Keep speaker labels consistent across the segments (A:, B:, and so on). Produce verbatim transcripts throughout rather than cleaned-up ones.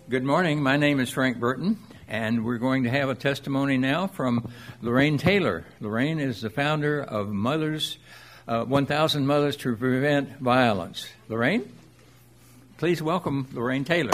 A: Good morning. My name is Frank Burton, and we're going to have a testimony now from Lorraine Taylor. Lorraine is the founder of Mothers, uh, one thousand Mothers to Prevent Violence. Lorraine, please welcome Lorraine Taylor.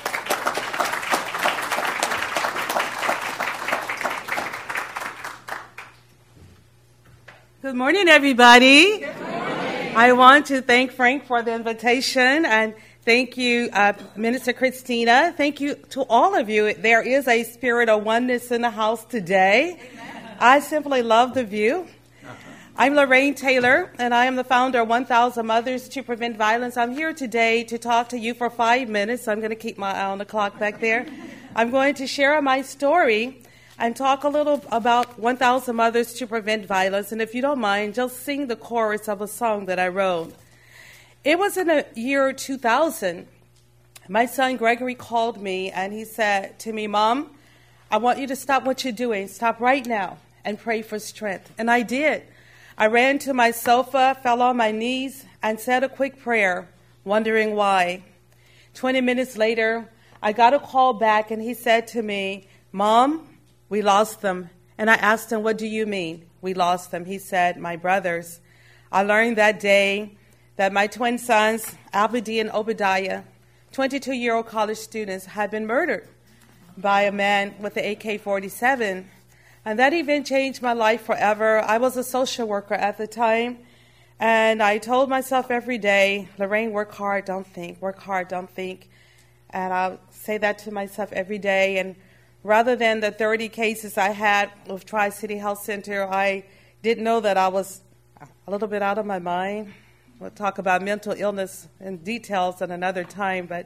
B: Good morning, everybody. Good morning. I want to thank Frank for the invitation, and thank you, uh, Minister Christina. Thank you to all of you. There is a spirit of oneness in the house today. Amen. I simply love the view. I'm Lorraine Taylor, and I am the founder of one thousand Mothers to Prevent Violence. I'm here today to talk to you for five minutes. So I'm going to keep my eye on the clock back there. I'm going to share my story and talk a little about one thousand Mothers to Prevent Violence. And if you don't mind, just sing the chorus of a song that I wrote. It was in the year two thousand. My son Gregory called me and he said to me, "Mom, I want you to stop what you're doing. Stop right now and pray for strength." And I did. I ran to my sofa, fell on my knees, and said a quick prayer, wondering why. Twenty minutes later, I got a call back and he said to me, "Mom, we lost them." And I asked him, "What do you mean, we lost them?" He said, "My brothers." I learned that day that my twin sons, Abdi and Obadiah, twenty-two-year-old college students, had been murdered by a man with an A K forty-seven. And that event changed my life forever. I was a social worker at the time, and I told myself every day, "Lorraine, work hard, don't think. Work hard, don't think." And I'll say that to myself every day. And rather than the thirty cases I had with Tri-City Health Center, I didn't know that I was a little bit out of my mind. We'll talk about mental illness in details at another time, but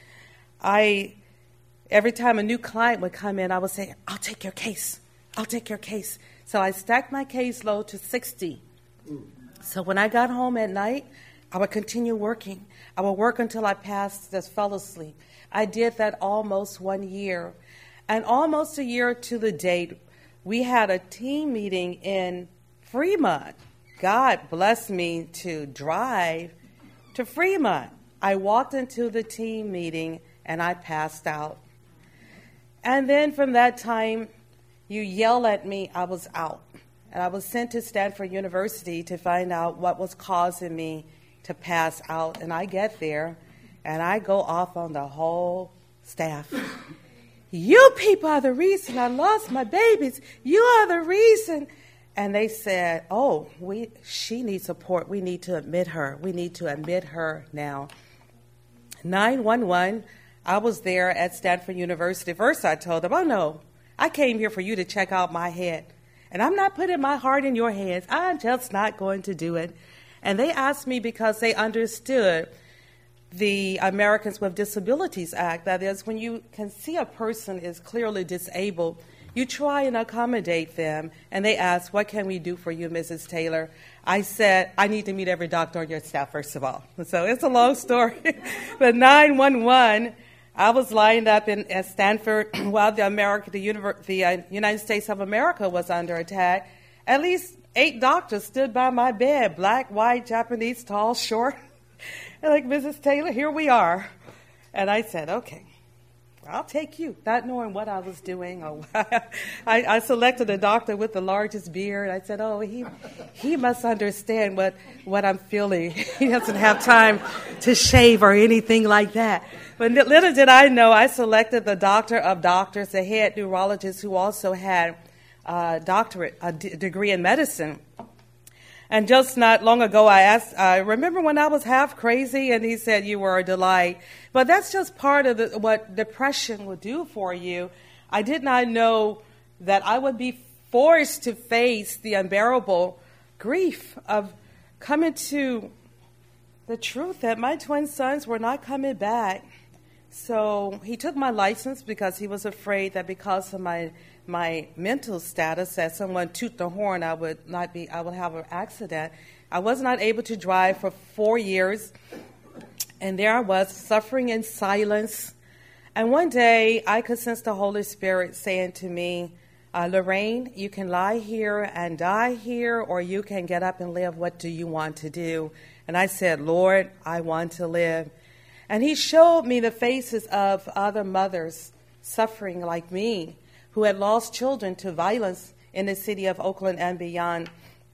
B: I, every time a new client would come in, I would say, "I'll take your case. I'll take your case." So I stacked my caseload to sixty. So when I got home at night, I would continue working. I would work until I passed, just fell asleep. I did that almost one year. And almost a year to the date, we had a team meeting in Fremont. God blessed me to drive to Fremont. I walked into the team meeting and I passed out. And then from that time, you yell at me, I was out. And I was sent to Stanford University to find out what was causing me to pass out. And I get there and I go off on the whole staff. "You people are the reason I lost my babies. You are the reason." And they said, "Oh, we she needs support. We need to admit her. We need to admit her now." nine one one, I was there at Stanford University. First I told them, "Oh no, I came here for you to check out my head. And I'm not putting my heart in your hands. I'm just not going to do it." And they asked me because they understood the Americans with Disabilities Act. That is, when you can see a person is clearly disabled, you try and accommodate them. And they asked, "What can we do for you, Missus Taylor?" I said, "I need to meet every doctor on your staff, first of all." So it's a long story. But nine one one, I was lined up in at Stanford while the America, the, Univer- the uh, United States of America was under attack. At least eight doctors stood by my bed, black, white, Japanese, tall, short. And like, "Missus Taylor, here we are." And I said, "Okay, I'll take you," not knowing what I was doing. Or I, I selected a doctor with the largest beard. I said, "Oh, he he must understand what, what I'm feeling. He doesn't have time to shave or anything like that." But little did I know, I selected the doctor of doctors, the head neurologist who also had a doctorate, a d- degree in medicine. And just not long ago, I asked, I remember when I was half crazy, and he said, "You were a delight." But that's just part of the, what depression will do for you. I did not know that I would be forced to face the unbearable grief of coming to the truth that my twin sons were not coming back. So he took my license because he was afraid that because of my my mental status, that someone toot the horn, I would not be, I would have an accident. I was not able to drive for four years, and there I was suffering in silence. And one day I could sense the Holy Spirit saying to me, uh, "Lorraine, you can lie here and die here, or you can get up and live. What do you want to do?" And I said, "Lord, I want to live." And he showed me the faces of other mothers suffering like me, who had lost children to violence in the city of Oakland and beyond.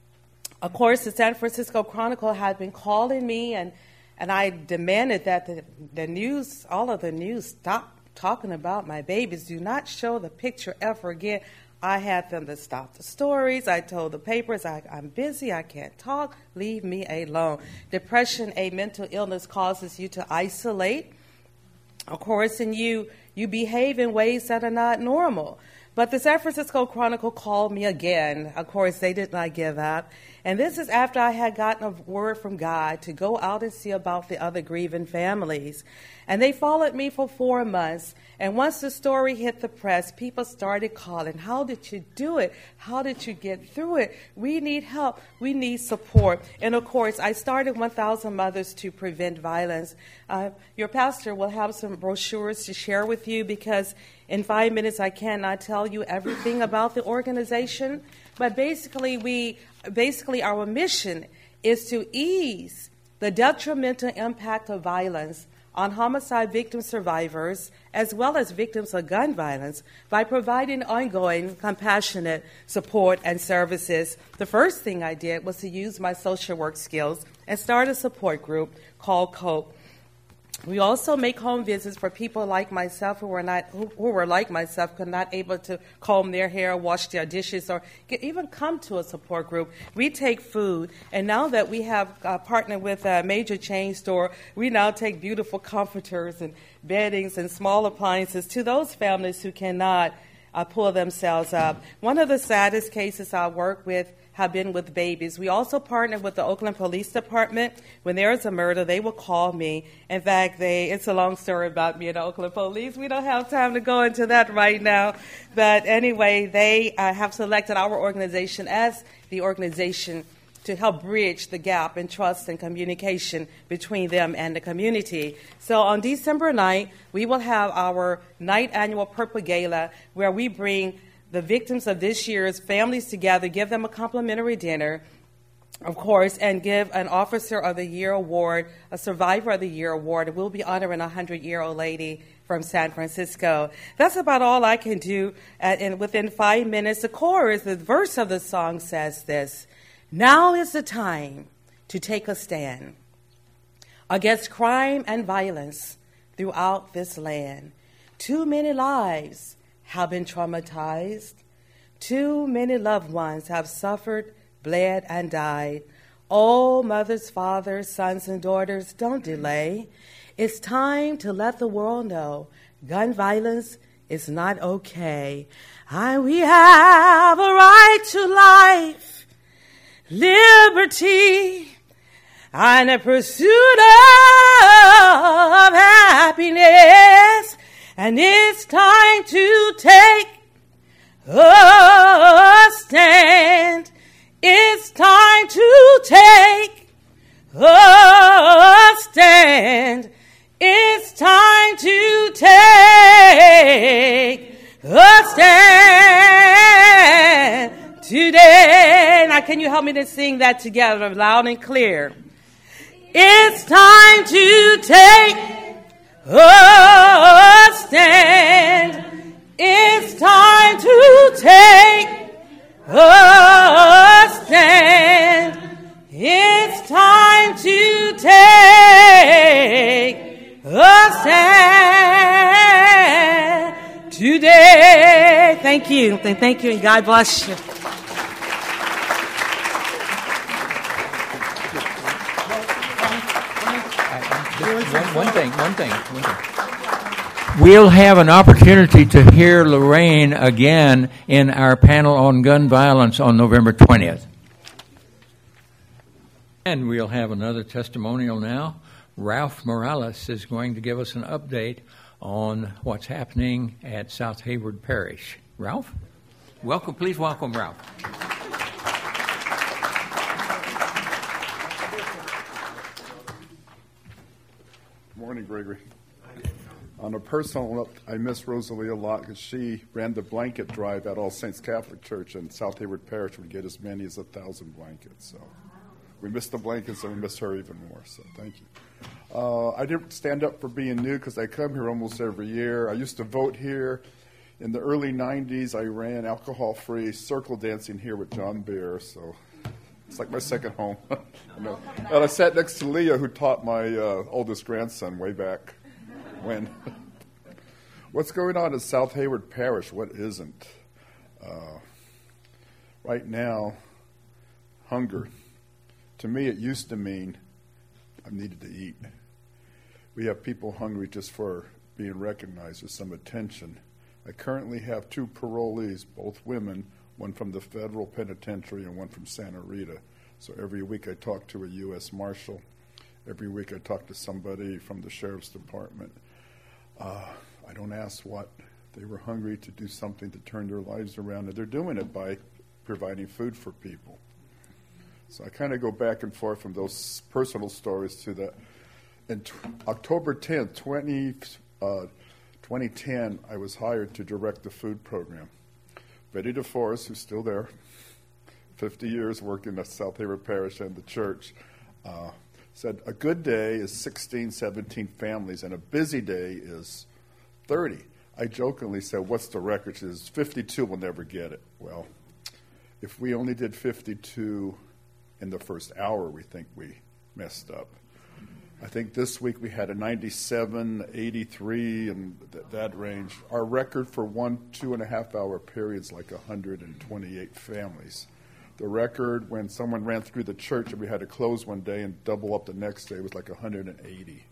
B: Of course, the San Francisco Chronicle had been calling me, and, and I demanded that the, the news, all of the news, stop talking about my babies. Do not show the picture ever again. I had them to stop the stories. I told the papers, I, I'm busy, I can't talk, leave me alone. Depression, a mental illness, causes you to isolate, of course, and you, you behave in ways that are not normal. But the San Francisco Chronicle called me again. Of course, they did not give up. And this is after I had gotten a word from God to go out and see about the other grieving families. And they followed me for four months. And once the story hit the press, people started calling, how did you do it? How did you get through it? We need help. We need support. And, of course, I started one thousand Mothers to Prevent Violence. Uh, your pastor will have some brochures to share with you because in five minutes I cannot tell you everything about the organization. But basically, we basically our mission is to ease the detrimental impact of violence on homicide victim survivors as well as victims of gun violence by providing ongoing, compassionate support and services. The first thing I did was to use my social work skills and start a support group called COPE. We also make home visits for people like myself who were not, who, who were like myself, could not able to comb their hair, wash their dishes, or get, even come to a support group. We take food, and now that we have uh, partnered with a major chain store, we now take beautiful comforters and beddings and small appliances to those families who cannot uh, pull themselves up. One of the saddest cases I work with have been with babies. We also partner with the Oakland Police Department. When there is a murder, they will call me. In fact, they it's a long story about me and the Oakland Police. We don't have time to go into that right now. But anyway, they uh, have selected our organization as the organization to help bridge the gap in trust and communication between them and the community. So on December ninth, we will have our ninth annual Purple Gala, where we bring the victims of this year's families together, give them a complimentary dinner, of course, and give an Officer of the Year award, a Survivor of the Year award. We'll be honoring a hundred-year-old lady from San Francisco. That's about all I can do. Uh, and within five minutes, the chorus, the verse of the song says this: now is the time to take a stand against crime and violence throughout this land. Too many lives have been traumatized. Too many loved ones have suffered, bled, and died. Oh, mothers, fathers, sons, and daughters, don't delay. It's time to let the world know gun violence is not okay. And we have a right to life, liberty, and a pursuit of happiness. And it's time to take a stand. It's time to take a stand. It's time to take a stand today. Now, can you help me to sing that together loud and clear? It's time to take a stand. It's time to take a stand. It's time to take a stand today. Thank you. Thank you, and God bless you.
A: One, one thing, one thing, one thing. We'll have an opportunity to hear Lorraine again in our panel on gun violence on November twentieth. And we'll have another testimonial now. Ralph Morales is going to give us an update on what's happening at South Hayward Parish. Ralph? Welcome, please welcome Ralph.
C: Morning, Gregory. On a personal note, I miss Rosalie a lot because she ran the blanket drive at All Saints Catholic Church, and South Hayward Parish would get as many as a thousand blankets. So We miss the blankets and we miss her even more, so thank you. Uh, I didn't stand up for being new because I come here almost every year. I used to vote here. In the early nineties, I ran alcohol-free circle dancing here with John Beer, so it's like my second home. You know. And I sat next to Leah, who taught my uh, oldest grandson way back when. What's going on in South Hayward Parish? What isn't? Uh, right now, hunger. To me, it used to mean I needed to eat. We have people hungry just for being recognized with some attention. I currently have two parolees, both women, one from the federal penitentiary and one from Santa Rita. So every week I talk to a U S Marshal. Every week I talk to somebody from the Sheriff's Department. Uh, I don't ask what. They were hungry to do something to turn their lives around, and they're doing it by providing food for people. So I kind of go back and forth from those personal stories to the, in t- October tenth, twenty, uh, twenty ten, I was hired to direct the food program. Betty DeForest, who's still there, fifty years working at South Hayward Parish and the church, uh, said a good day is sixteen, seventeen families, and a busy day is thirty. I jokingly said, what's the record? She says, fifty-two will never get it. Well, if we only did fifty-two in the first hour, we think we messed up. I think this week we had a ninety-seven, eighty-three, and th- that range. Our record for one two and a half hour period is like one hundred twenty-eight families. The record when someone ran through the church and we had to close one day and double up the next day was like one hundred eighty.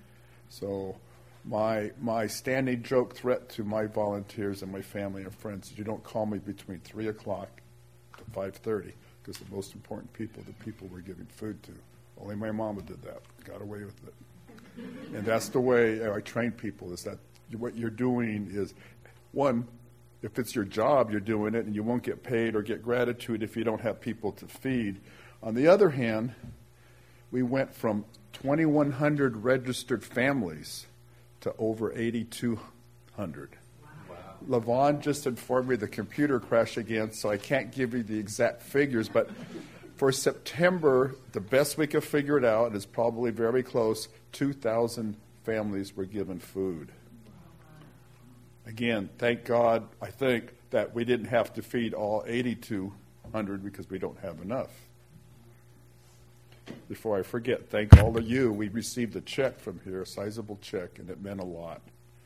C: So my my standing joke threat to my volunteers and my family and friends is you don't call me between three o'clock to five thirty because the most important people are the people we're giving food to. Only my mama did that, got away with it. And that's the way I train people, is that what you're doing is, one, if it's your job, you're doing it, and you won't get paid or get gratitude if you don't have people to feed. On the other hand, we went from twenty-one hundred registered families to over eighty-two hundred. Wow. Levon just informed me the computer crashed again, so I can't give you the exact figures, but for September, the best we could figure it out, and it's probably very close, two thousand families were given food. Again, thank God, I think, that we didn't have to feed all eighty-two hundred because we don't have enough. Before I forget, thank all of you. We received a check from here, a sizable check, and it meant a lot.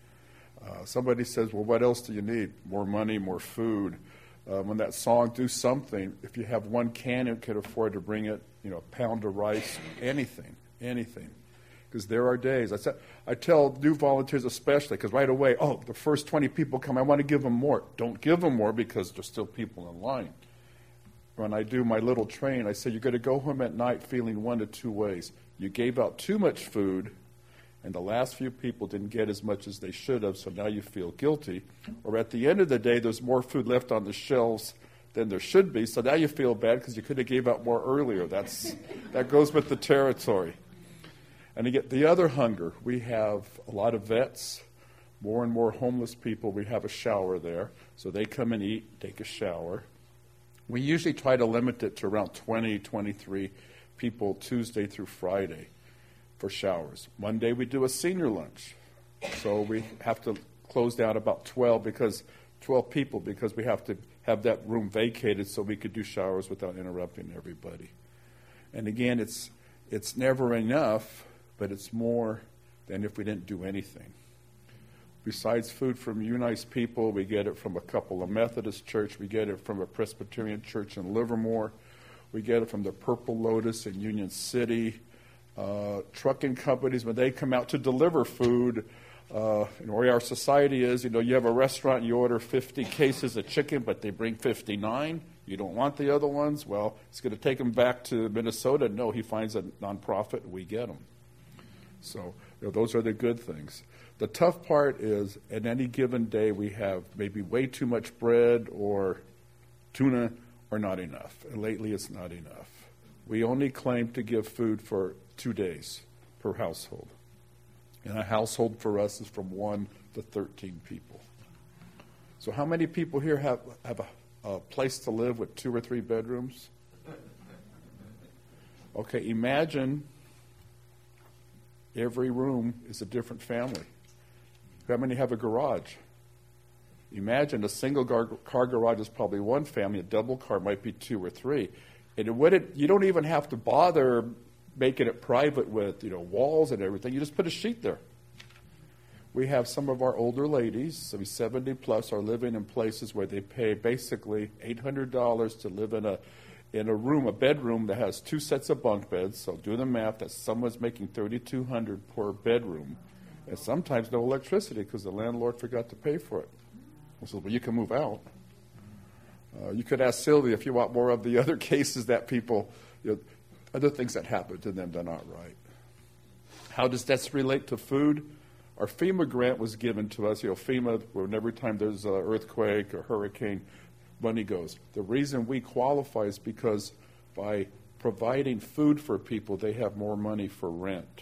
C: Uh, somebody says, well, what else do you need? More money, more food. Uh, when that song, Do Something, if you have one can and can afford to bring it, you know, a pound of rice, anything, anything. Because there are days, I, said, I tell new volunteers especially, because right away, oh, the first twenty people come, I want to give them more. Don't give them more because there's still people in line. When I do my little train, I say, you're going to go home at night feeling one of two ways. You gave out too much food, and the last few people didn't get as much as they should have, so now you feel guilty. Or at the end of the day, there's more food left on the shelves than there should be, so now you feel bad because you could have gave out more earlier. That's that goes with the territory. And to get the other hunger, we have a lot of vets, more and more homeless people. We have a shower there, so they come and eat, take a shower. We usually try to limit it to around twenty, twenty-three people Tuesday through Friday for showers. Monday we do a senior lunch. So we have to close down about twelve because twelve people because we have to have that room vacated so we could do showers without interrupting everybody. And again, it's it's never enough, but it's more than if we didn't do anything. Besides food from you nice people, we get it from a couple of Methodist church. We get it from a Presbyterian church in Livermore. We get it from the Purple Lotus in Union City. Uh, trucking companies, when they come out to deliver food, uh, you know, where our society is, you know, you have a restaurant, you order fifty cases of chicken, but they bring fifty-nine. You don't want the other ones? Well, it's going to take them back to Minnesota. No, he finds a nonprofit, and we get them. So you know, those are the good things. The tough part is, at any given day, we have maybe way too much bread or tuna or not enough. And lately, it's not enough. We only claim to give food for two days per household. And a household for us is from one to thirteen people. So how many people here have, have a, a place to live with two or three bedrooms? Okay, imagine every room is a different family. How many have a garage? Imagine a single gar- car garage is probably one family, a double car might be two or three. And it wouldn't, you don't even have to bother making it private with, you know, walls and everything. You just put a sheet there. We have some of our older ladies, some seventy plus, are living in places where they pay basically eight hundred dollars to live in a in a room, a bedroom that has two sets of bunk beds. So do the math, that someone's making thirty-two hundred dollars per bedroom. And sometimes no electricity because the landlord forgot to pay for it. I said, well, you can move out. Uh, you could ask Sylvia if you want more of the other cases that people, you know, other things that happen to them that are not right. How does that relate to food? Our FEMA grant was given to us. You know, FEMA, when every time there's an earthquake or hurricane, money goes. The reason we qualify is because by providing food for people, they have more money for rent.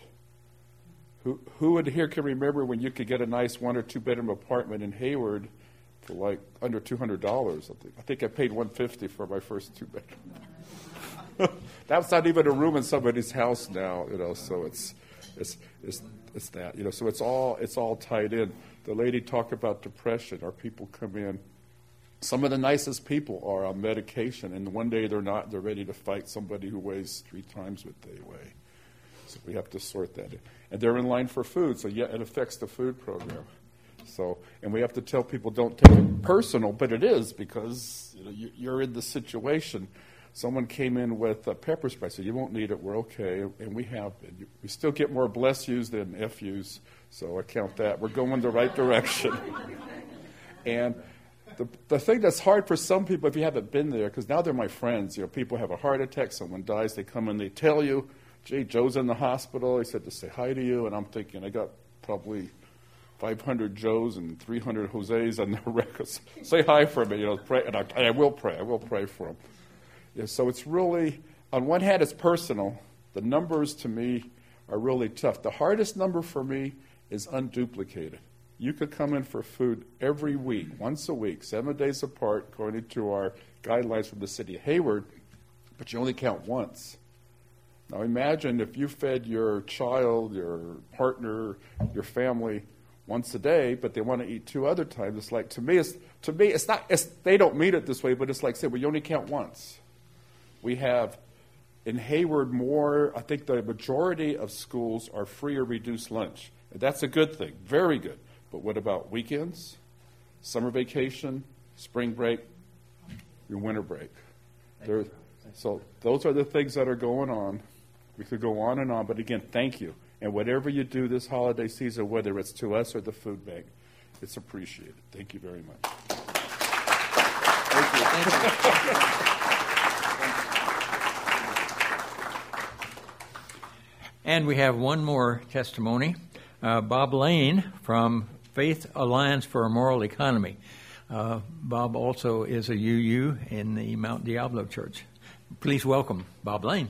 C: Who who would here can remember when you could get a nice one or two bedroom apartment in Hayward for like under two hundred dollars? I think, I think I paid one hundred fifty dollars for my first two bedroom. That's not even a room in somebody's house now, you know. So it's it's it's it's that, you know. So it's all it's all tied in. The lady talked about depression. Our people come in. Some of the nicest people are on medication, and one day they're not. They're ready to fight somebody who weighs three times what they weigh. So we have to sort that in. And they're in line for food, so yeah, it affects the food program. So, and we have to tell people don't take it personal, but it is because, you know, you, you're in the situation. Someone came in with a pepper spray. I said, you won't need it. We're okay. And we have. And we still get more bless yous than F yous, so I count that. We're going the right direction. And the the thing that's hard for some people, if you haven't been there, because now they're my friends. You know, people have a heart attack. Someone dies. They come and they tell you, gee, Joe's in the hospital. He said to say hi to you. And I'm thinking, I got probably five hundred Joes and three hundred Jose's on the records. Say hi for me, you know, pray, and I, I will pray. I will pray for them. Yeah, so it's really, on one hand, it's personal. The numbers to me are really tough. The hardest number for me is unduplicated. You could come in for food every week, once a week, seven days apart, according to our guidelines from the city of Hayward, but you only count once. Now imagine if you fed your child, your partner, your family once a day, but they want to eat two other times. It's like, to me, it's to me, it's not. It's, they don't mean it this way, but it's like, say, well, you only count once. We have in Hayward more. I think the majority of schools are free or reduced lunch. And that's a good thing, very good. But what about weekends, summer vacation, spring break, your winter break? There, so those are the things that are going on. We could go on and on, but again, thank you. And whatever you do this holiday season, whether it's to us or the food bank, it's appreciated. Thank you very much.
A: Thank you. Thank you. And we have one more testimony. Uh, Bob Lane from Faith Alliance for a Moral Economy. Uh, Bob also is a U U in the Mount Diablo Church. Please welcome Bob Lane.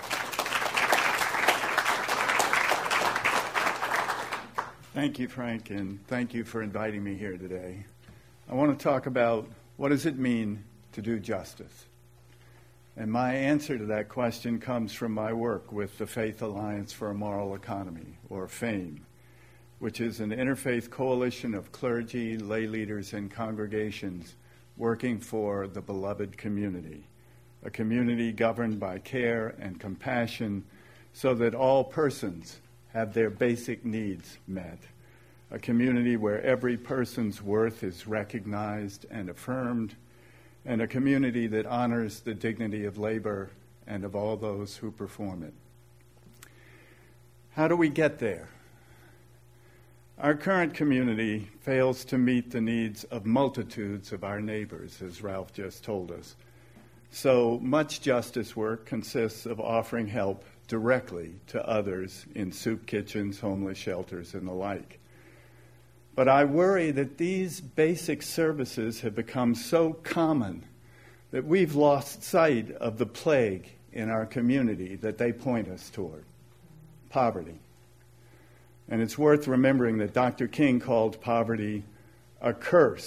D: Thank you, Frank, and thank you for inviting me here today. I want to talk about what does it mean to do justice. And my answer to that question comes from my work with the Faith Alliance for a Moral Economy, or FAME, which is an interfaith coalition of clergy, lay leaders, and congregations working for the beloved community, a community governed by care and compassion so that all persons have their basic needs met, a community where every person's worth is recognized and affirmed, and a community that honors the dignity of labor and of all those who perform it. How do we get there? Our current community fails to meet the needs of multitudes of our neighbors, as Ralph just told us. So much justice work consists of offering help directly to others in soup kitchens, homeless shelters, and the like. But I worry that these basic services have become so common that we've lost sight of the plague in our community that they point us toward, poverty. And it's worth remembering that Doctor King called poverty a curse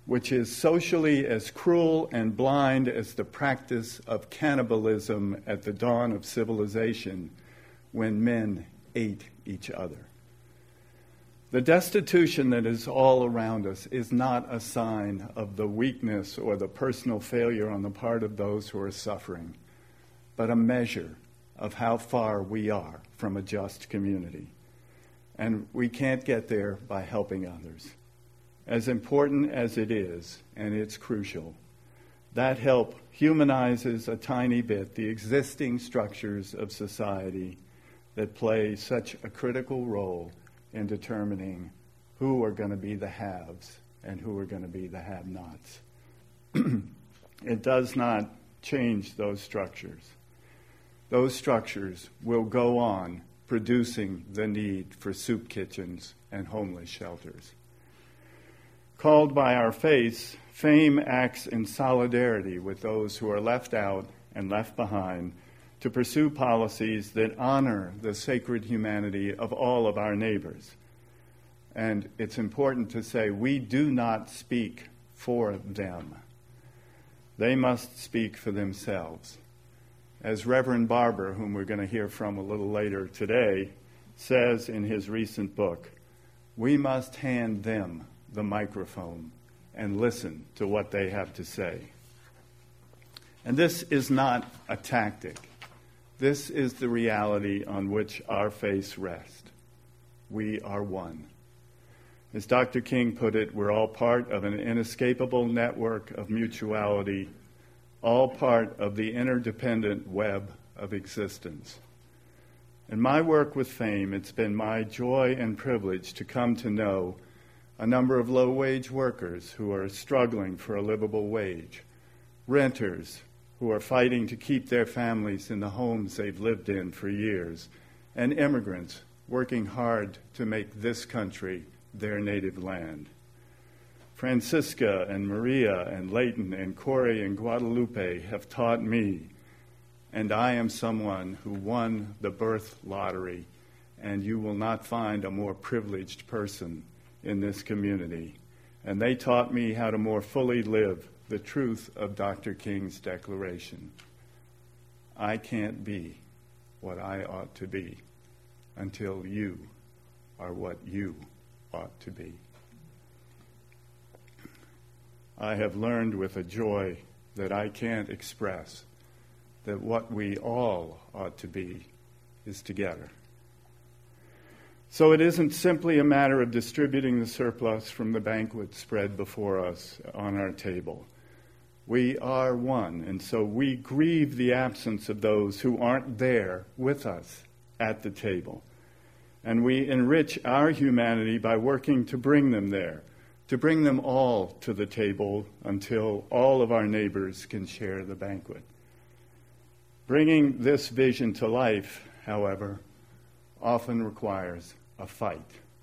D: which is socially as cruel and blind as the practice of cannibalism at the dawn of civilization when men ate each other. The destitution that is all around us is not a sign of the weakness or the personal failure on the part of those who are suffering, but a measure of how far we are from a just community. And we can't get there by helping others. As important as it is, and it's crucial, that help humanizes a tiny bit the existing structures of society that play such a critical role in determining who are going to be the haves and who are going to be the have-nots. It does not change those structures. Those structures will go on producing the need for soup kitchens and homeless shelters. Called by our faith, FAME acts in solidarity with those who are left out and left behind to pursue policies that honor the sacred humanity of all of our neighbors. And it's important to say we do not speak for them. They must speak for themselves. As Reverend Barber, whom we're going to hear from a little later today, says in his recent book, we must hand them the microphone and listen to what they have to say. And this is not a tactic. This is the reality on which our faith rests. We are one. As Doctor King put it, we're all part of an inescapable network of mutuality, all part of the interdependent web of existence. In my work with FAME, it's been my joy and privilege to come to know a number of low-wage workers who are struggling for a livable wage, renters who are fighting to keep their families in the homes they've lived in for years, and immigrants working hard to make this country their native land. Francisca and Maria and Leighton and Corey and Guadalupe have taught me, and I am someone who won the birth lottery, and you will not find a more privileged person in this community. And they taught me how to more fully live the truth of Doctor King's declaration. I can't be what I ought to be until you are what you ought to be. I have learned with a joy that I can't express that what we all ought to be is together. So it isn't simply a matter of distributing the surplus from the banquet spread before us on our table. We are one, and so we grieve the absence of those who aren't there with us at the table. And we enrich our humanity by working to bring them there, to bring them all to the table until all of our neighbors can share the banquet. Bringing this vision to life, however, often requires a fight.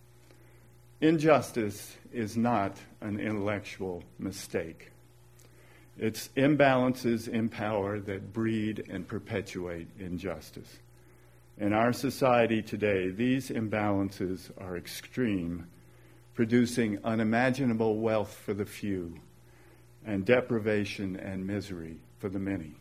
D: Injustice is not an intellectual mistake. It's imbalances in power that breed and perpetuate injustice. In our society today, these imbalances are extreme, producing unimaginable wealth for the few and deprivation and misery for the many.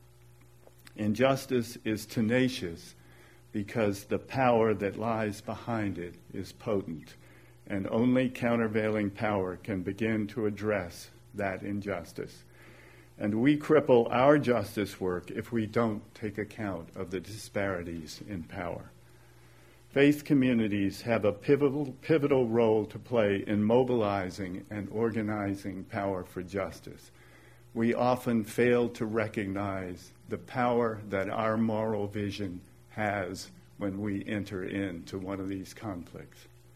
D: Injustice is tenacious because the power that lies behind it is potent, and only countervailing power can begin to address that injustice. And we cripple our justice work if we don't take account of the disparities in power. Faith communities have a pivotal, pivotal role to play in mobilizing and organizing power for justice. We often fail to recognize the power that our moral vision has when we enter into one of these conflicts.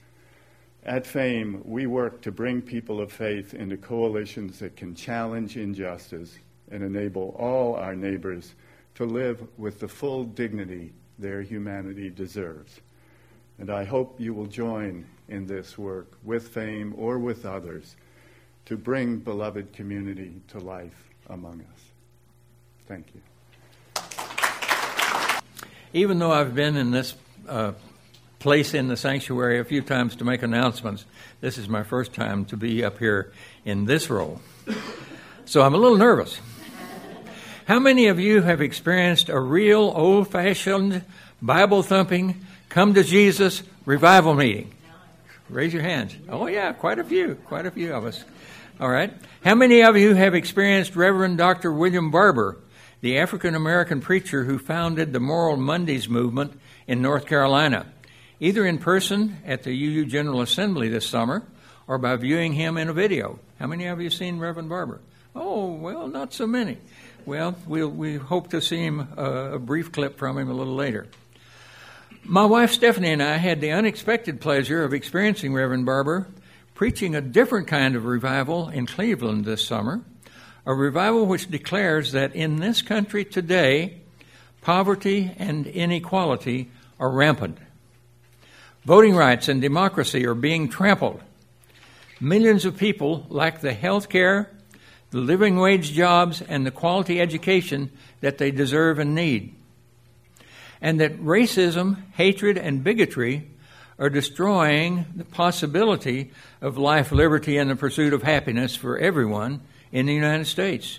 D: At FAME, we work to bring people of faith into coalitions that can challenge injustice and enable all our neighbors to live with the full dignity their humanity deserves. And I hope you will join in this work with FAME or with others to bring beloved community to life among us. Thank you.
A: Even though I've been in this uh, place in the sanctuary a few times to make announcements. This is my first time to be up here in this role. So I'm a little nervous. How many of you have experienced a real old-fashioned, Bible-thumping, come-to-Jesus revival meeting? Raise your hands. Oh, yeah, quite a few, quite a few of us. All right. How many of you have experienced Reverend Doctor William Barber, the African-American preacher who founded the Moral Mondays movement in North Carolina, either in person at the U U General Assembly this summer or by viewing him in a video? How many of you have seen Reverend Barber? Oh, well, not so many. Well, we'll we hope to see him, uh, a brief clip from him a little later. My wife Stephanie and I had the unexpected pleasure of experiencing Reverend Barber preaching a different kind of revival in Cleveland this summer, a revival which declares that in this country today, poverty and inequality are rampant. Voting rights and democracy are being trampled. Millions of people lack the health care, the living wage jobs, and the quality education that they deserve and need. And that racism, hatred, and bigotry are destroying the possibility of life, liberty, and the pursuit of happiness for everyone in the United States.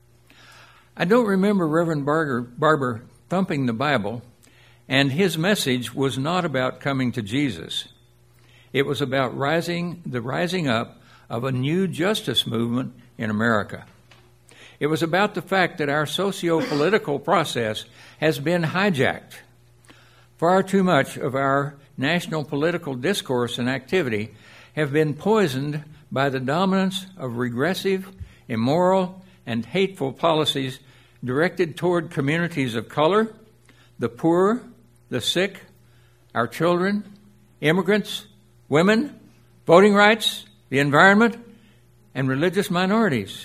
A: I don't remember Reverend Barber, Barber thumping the Bible, and his message was not about coming to Jesus. It was about rising, the rising up of a new justice movement in America. It was about the fact that our socio-political process has been hijacked. Far too much of our national political discourse and activity have been poisoned by the dominance of regressive, immoral, and hateful policies directed toward communities of color, the poor, the sick, our children, immigrants, women, voting rights, the environment, and religious minorities.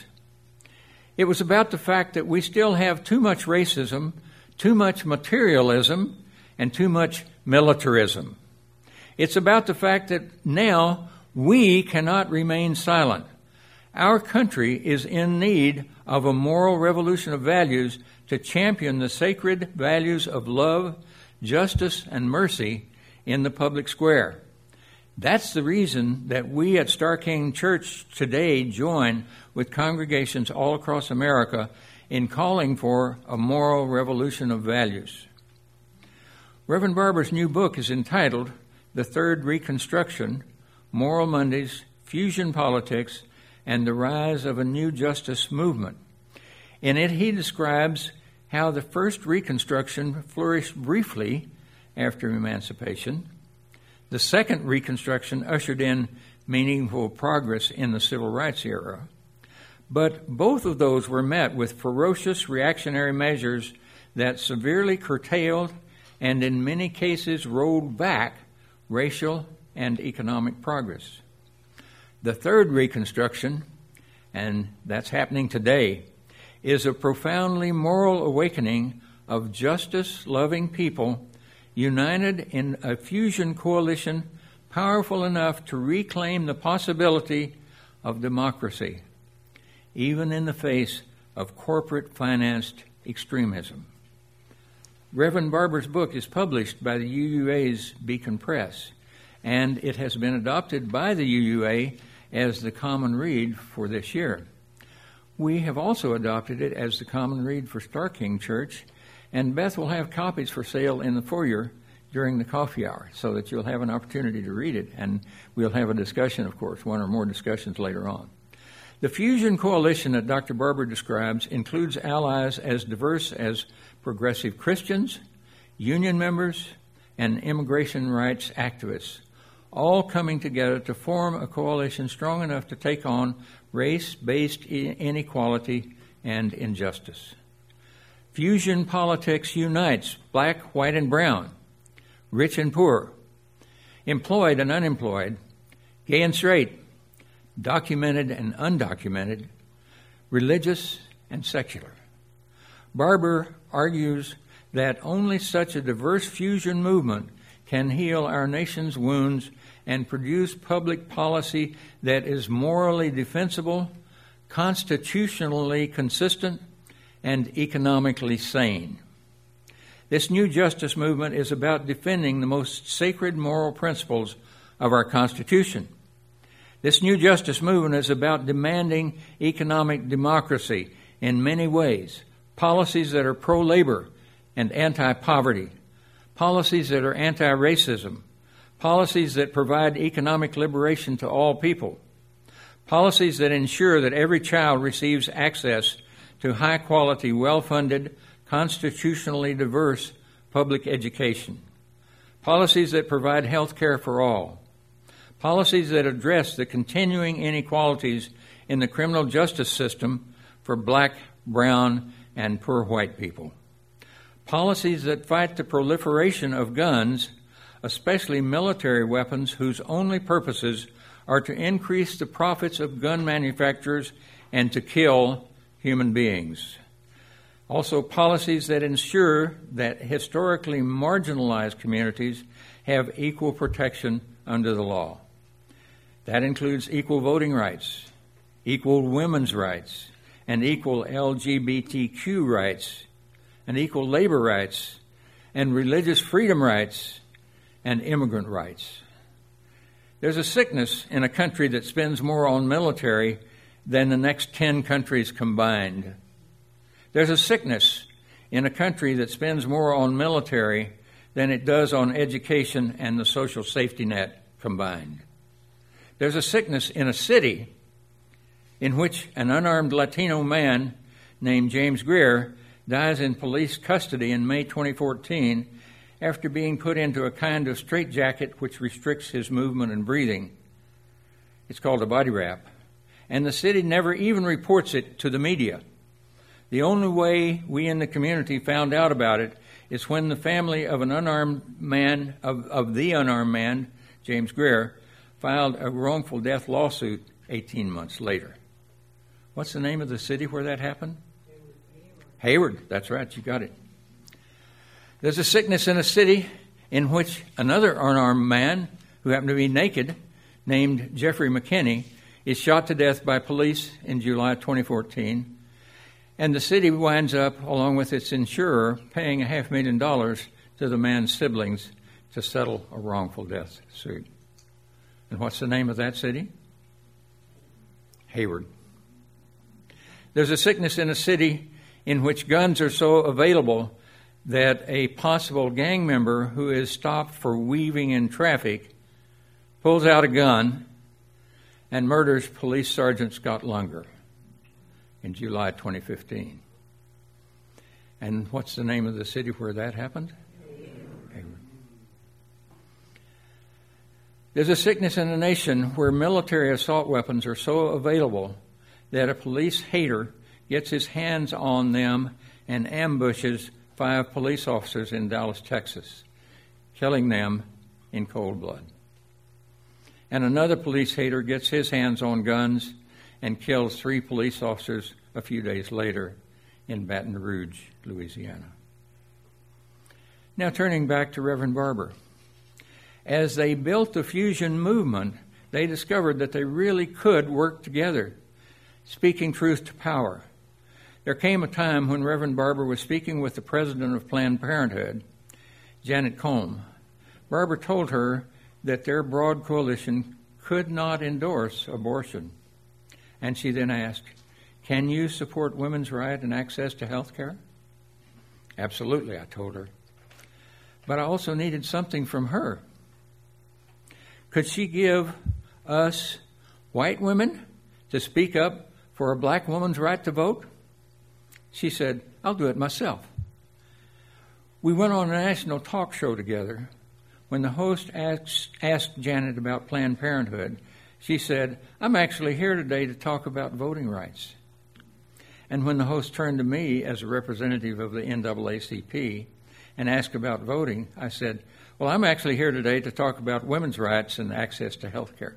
A: It was about the fact that we still have too much racism, too much materialism, and too much militarism. It's about the fact that now we cannot remain silent. Our country is in need of a moral revolution of values to champion the sacred values of love, justice, and mercy in the public square. That's the reason that we at Star King Church today join with congregations all across America in calling for a moral revolution of values. Reverend Barber's new book is entitled The Third Reconstruction, Moral Mondays, Fusion Politics, and the Rise of a New Justice Movement. In it, he describes how the first Reconstruction flourished briefly after emancipation. The second Reconstruction ushered in meaningful progress in the Civil Rights era. But both of those were met with ferocious reactionary measures that severely curtailed and in many cases rolled back racial and economic progress. The third Reconstruction, and that's happening today, is a profoundly moral awakening of justice-loving people united in a fusion coalition powerful enough to reclaim the possibility of democracy, even in the face of corporate-financed extremism. Reverend Barber's book is published by the U U A's Beacon Press, and it has been adopted by the U U A as the common read for this year. We have also adopted it as the common read for Star King Church, and Beth will have copies for sale in the foyer during the coffee hour so that you'll have an opportunity to read it, and we'll have a discussion, of course, one or more discussions later on. The Fusion Coalition that Doctor Barber describes includes allies as diverse as progressive Christians, union members, and immigration rights activists, all coming together to form a coalition strong enough to take on race-based inequality and injustice. Fusion politics unites black, white, and brown, rich and poor, employed and unemployed, gay and straight, documented and undocumented, religious and secular. Barber argues that only such a diverse fusion movement can heal our nation's wounds and produce public policy that is morally defensible, constitutionally consistent, and economically sane. This new justice movement is about defending the most sacred moral principles of our Constitution. This new justice movement is about demanding economic democracy in many ways, policies that are pro-labor and anti-poverty, policies that are anti-racism, policies that provide economic liberation to all people, policies that ensure that every child receives access to high-quality, well-funded, constitutionally diverse public education, policies that provide health care for all, policies that address the continuing inequalities in the criminal justice system for black, brown, and poor white people, policies that fight the proliferation of guns, especially military weapons whose only purposes are to increase the profits of gun manufacturers and to kill human beings. Also, policies that ensure that historically marginalized communities have equal protection under the law. That includes equal voting rights, equal women's rights, and equal L G B T Q rights, and equal labor rights, and religious freedom rights, and immigrant rights. There's a sickness in a country that spends more on military than the next ten countries combined. There's a sickness in a country that spends more on military than it does on education and the social safety net combined. There's a sickness in a city in which an unarmed Latino man named James Greer dies in police custody in May twenty fourteen after being put into a kind of straitjacket which restricts his movement and breathing. It's called a body wrap. And the city never even reports it to the media. The only way we in the community found out about it is when the family of an unarmed man, of, of the unarmed man, James Greer, filed a wrongful death lawsuit eighteen months later. What's the name of the city where that happened? Hayward. Hayward, that's right, you got it. There's a sickness in a city in which another unarmed man, who happened to be naked, named Jeffrey McKinney, is shot to death by police in July twenty fourteen, and the city winds up, along with its insurer, paying a half million dollars to the man's siblings to settle a wrongful death suit. And what's the name of that city? Hayward. There's a sickness in a city in which guns are so available that a possible gang member who is stopped for weaving in traffic pulls out a gun and murders Police Sergeant Scott Lunger in July twenty fifteen. And what's the name of the city where that happened? Hayward. There's a sickness in a nation where military assault weapons are so available that a police hater gets his hands on them and ambushes five police officers in Dallas, Texas, killing them in cold blood. And another police hater gets his hands on guns and kills three police officers a few days later in Baton Rouge, Louisiana. Now turning back to Reverend Barber. As they built the fusion movement, they discovered that they really could work together, speaking truth to power. There came a time when Reverend Barber was speaking with the president of Planned Parenthood, Janet Combe. Barber told her that their broad coalition could not endorse abortion. And she then asked, "Can you support women's right and access to health care?" "Absolutely," I told her. But I also needed something from her. Could she give us, white women, to speak up for a black woman's right to vote? She said, "I'll do it myself." We went on a national talk show together. When the host asked, asked Janet about Planned Parenthood, she said, "I'm actually here today to talk about voting rights." And when the host turned to me as a representative of the N double A C P and asked about voting, I said, "Well, I'm actually here today to talk about women's rights and access to health care."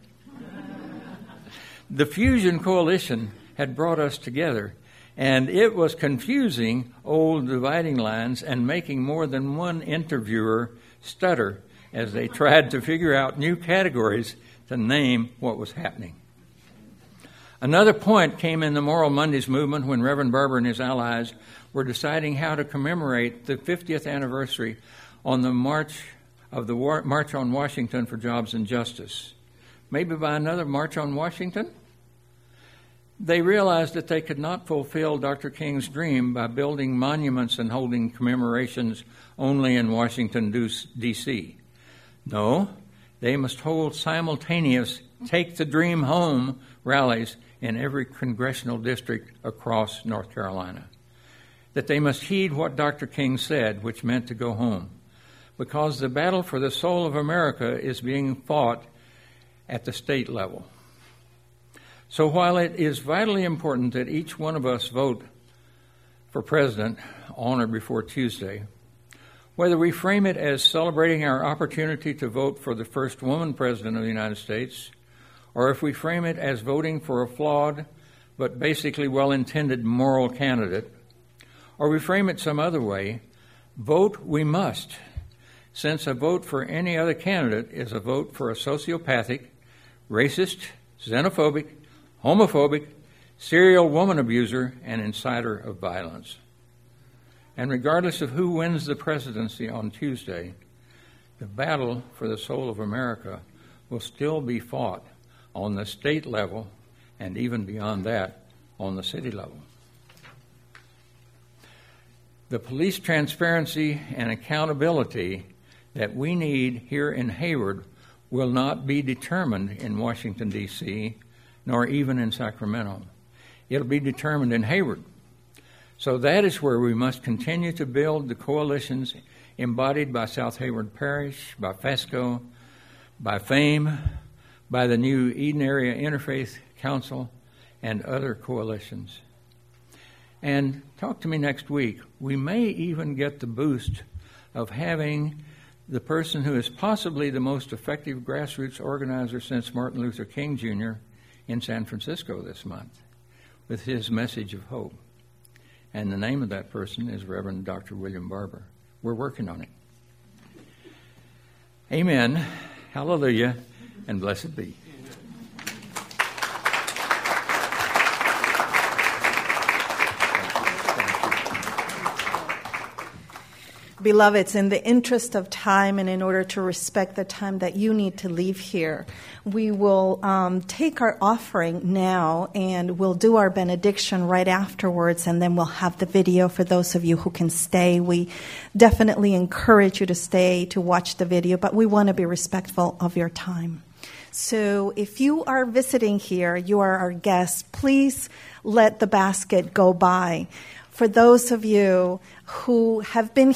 A: The Fusion Coalition had brought us together, and it was confusing old dividing lines and making more than one interviewer stutter as they tried to figure out new categories to name what was happening. Another point came in the Moral Mondays movement when Reverend Barber and his allies were deciding how to commemorate the fiftieth anniversary on the march of the War- March on Washington for Jobs and Justice. Maybe by another March on Washington? They realized that they could not fulfill Doctor King's dream by building monuments and holding commemorations only in Washington, D C No, they must hold simultaneous Take the Dream Home rallies in every congressional district across North Carolina. That they must heed what Doctor King said, which meant to go home, because the battle for the soul of America is being fought at the state level. So while it is vitally important that each one of us vote for president on or before Tuesday, whether we frame it as celebrating our opportunity to vote for the first woman president of the United States, or if we frame it as voting for a flawed but basically well-intended moral candidate, or we frame it some other way, vote we must, since a vote for any other candidate is a vote for a sociopathic, racist, xenophobic, homophobic, serial woman abuser, and inciter of violence. And regardless of who wins the presidency on Tuesday, the battle for the soul of America will still be fought on the state level and even beyond that on the city level. The police transparency and accountability that we need here in Hayward will not be determined in Washington, D C, nor even in Sacramento. It'll be determined in Hayward. So that is where we must continue to build the coalitions embodied by South Hayward Parish, by FESCO, by FAME, by the new Eden Area Interfaith Council, and other coalitions. And talk to me next week. We may even get the boost of having the person who is possibly the most effective grassroots organizer since Martin Luther King Junior in San Francisco this month with his message of hope. And the name of that person is Reverend Doctor William Barber. We're working on it. Amen. Hallelujah. And blessed be.
E: Beloveds, in the interest of time and in order to respect the time that you need to leave here, we will um, take our offering now and we'll do our benediction right afterwards, and then we'll have the video for those of you who can stay. We definitely encourage you to stay to watch the video, but we want to be respectful of your time. So if you are visiting here, you are our guests, please let the basket go by. For those of you who have been